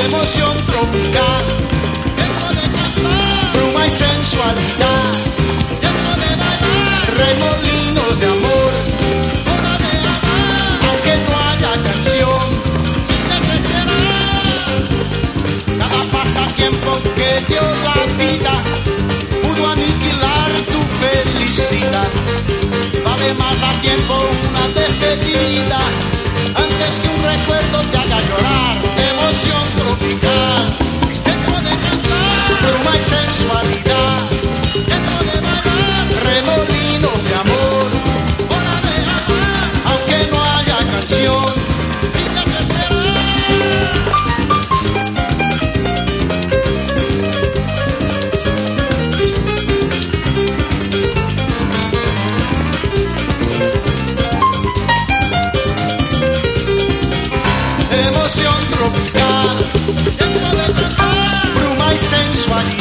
emoción tropical, tiempo de cantar, bruma y sensualidad, tiempo de bailar, remolinos de amor, hora de amar, aunque no haya canción, sin desesperar. cada pasatiempo que dio la vida pudo aniquilar tu felicidad. Vale más a tiempo una despedida antes que un recuerdo te haga llorar. Emoción tropical, Tiempo de cantar, bruma y sensualidad, tiempo de bailar, remolino de amor, hora de amar, aunque no haya canción. sin desesperar. Emoción tropical, Tiempo de cantar, bruma y sensualidad,